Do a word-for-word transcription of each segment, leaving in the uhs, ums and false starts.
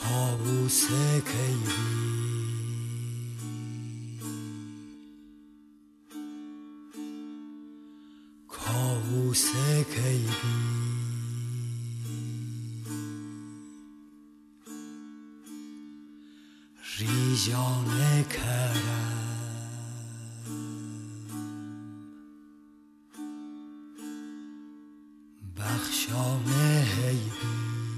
کاووس کیوی کاووس کیوی ریجان کرم بخشان هیبی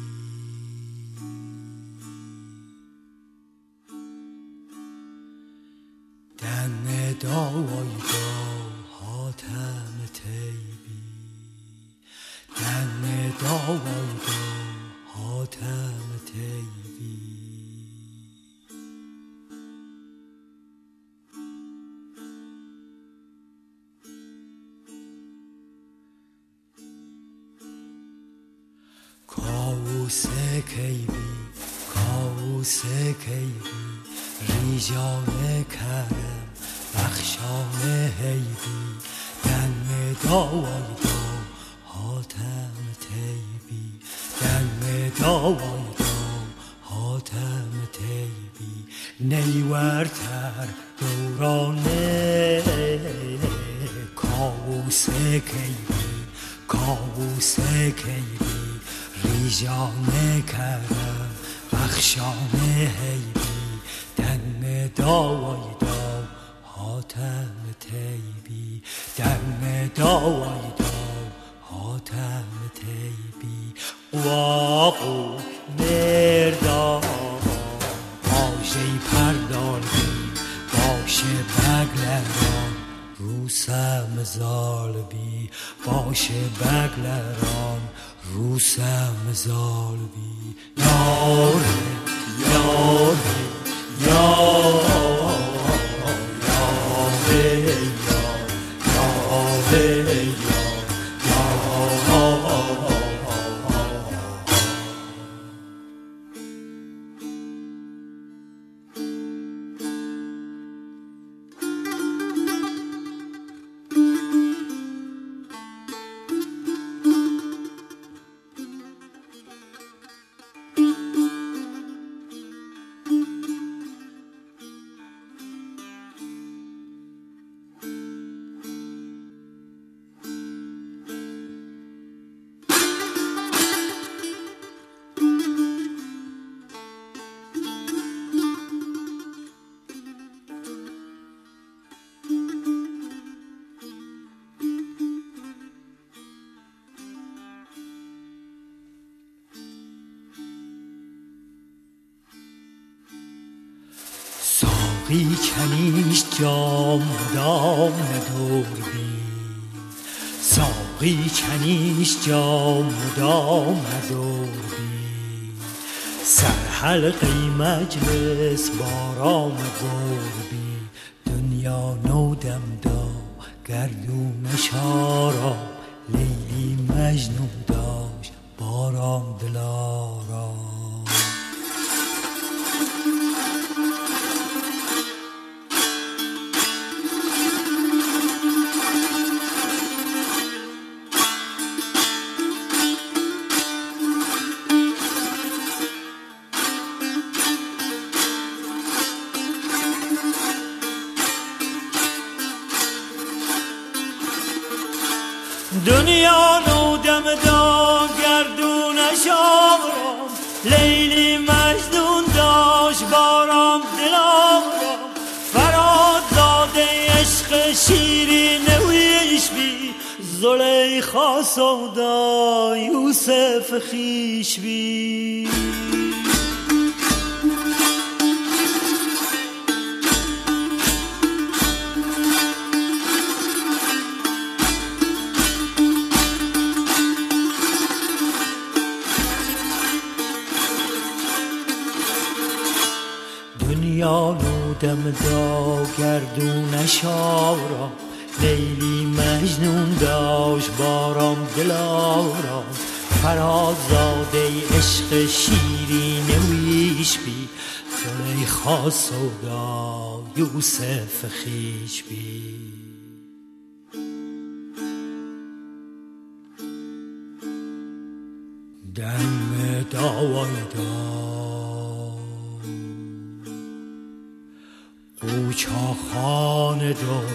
دم دایدا حاتم تیبی دم دایدا حاتم تیبی کاووس کیوی کاووس کیوی ریجان کرم بخشان هیبی دم دایدا حاتم تیبی دم دایدا حاتم تیبی نیورتر دورانه کاووس کیوی کاووس کیوی ریجان کرم بخشان هیبی دم دایدا حاتم تیبی دم دایدا حاتم تیبی واقو مردان باشه پردالبی باشه بگلران روسم زالبی باشه بگلران روسم زالبی یاره یاره یاره یاره یاره ساقی کنیش جام دام ندور بی ساقی کنیش جام دام ندور بی سر حلقی مجلس بارام گور بی دنیا نودم دا گردونش آرام لیلی مجنون داشت بارام دلارام دنیا نودم دا گردونش آرام لیلی مجنون داشت بارام دلارام فراد زاده عشق شیرین ویش بی زلیخا سودا یوسف خیش بی دنیا نودم دا گردونش آرام لیلی مجنون داشت بارام دلارام فراد زاده عشق شیرین ویش بی زلیخا سودا یوسف خیش بی دم دایدا چاخان دور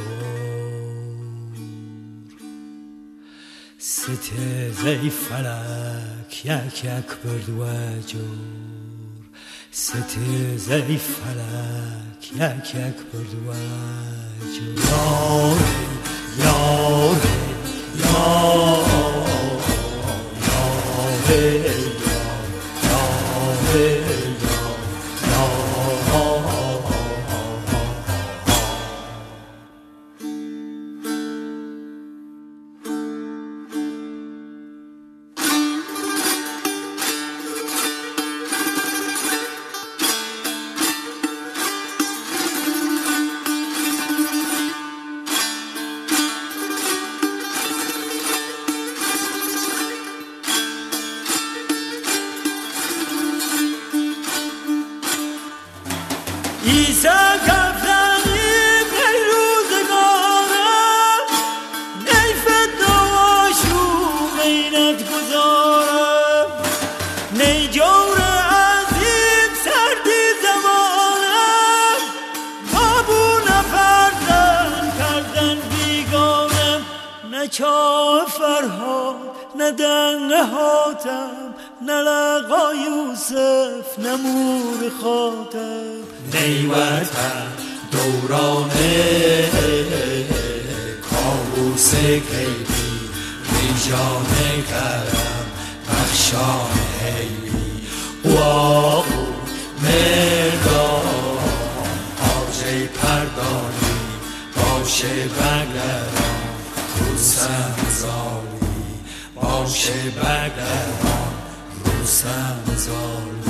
ستیزه فلک یک یک بردو جور ستیزه فلک یک یک بردو جور یار یار یار یار یار ایسا کفتنیم نی روزگارم نی فتنواشو مینت گذارم نی جور عزیز سردی زمانم بابو نفردن کردن بیگانم نه چاه فرهاد نه دنگ حاتم نه لقا یوسف نه مور خاتم نیوتن دورانه کابوس کیبی ریجان کرم بخشان حیبی واقو مردان آجه پردانی باشه بگران روسم زالی باشه بگران روسم زالی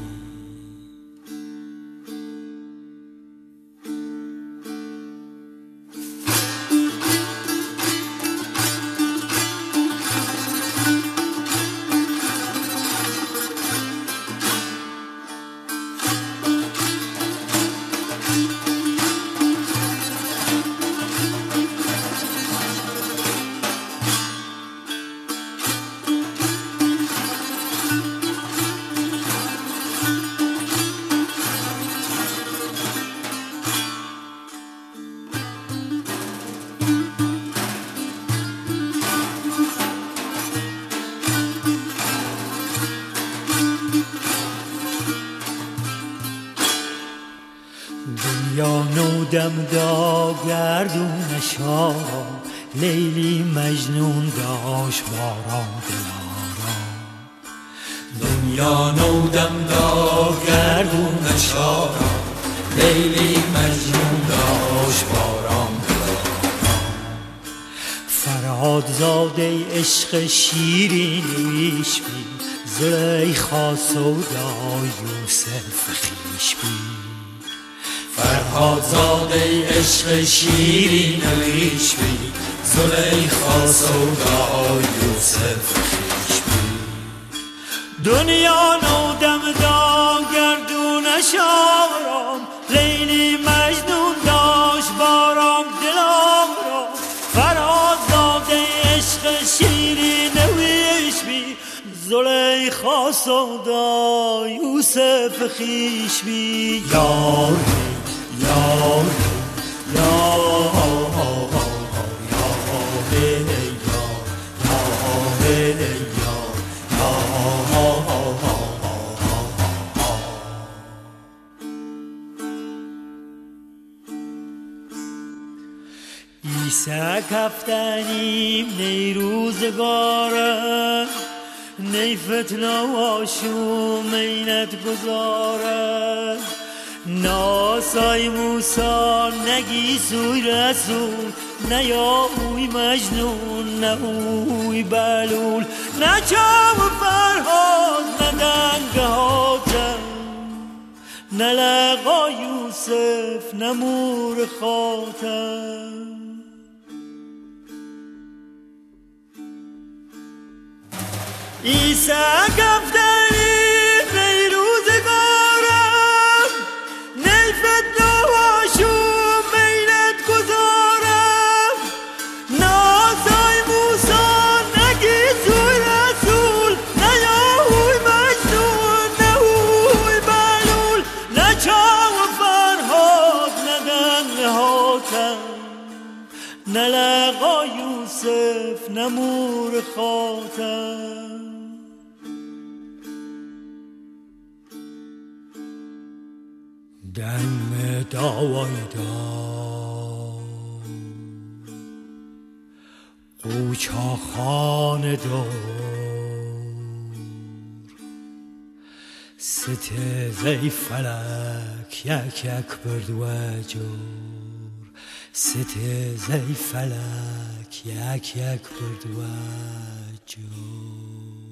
دنیا نودم دا گردون شارم لیلی مجنون داشت باران دلارم دنیا نودم دا گردون شارم لیلی مجنون داشت باران دلارم فرهاد زاده عشق شیرین ویش بی زلیخا سودا یوسف خیش بی فرهاد زاده عشق شیرین ویش بی زلیخا سودا یوسف خیش بی دنیا نودم دا گردون شارم لیلی مجنون داشت بارم دلم را فرهاد زاده عشق شیرین ویش بی زلیخا سودا یوسف خیش بی یار یار یار ایسا کفتنیم نی روزگارم نی فتنه واشو مینت گذارم ناسای موسا نگی سوی رسول نه یا اوی مجنون نه اوی بلول نه چام فرهاد نه دنگ حاتم نه لقا یوسف نه مور خاتم ایسا گفتنی روزگارم نی فتنه واشو مینت گذارم نازای موسا نگی سوی رسول نه یا اوی مجنون نه اوی بلول نه چاو فرهاد نه دنگ نه لقا یوسف نه مور خاتم. دم داوای دا قوچا خان دور سته زی فلک یک یک برد و جور سته زی فلک یک یک برد و جور.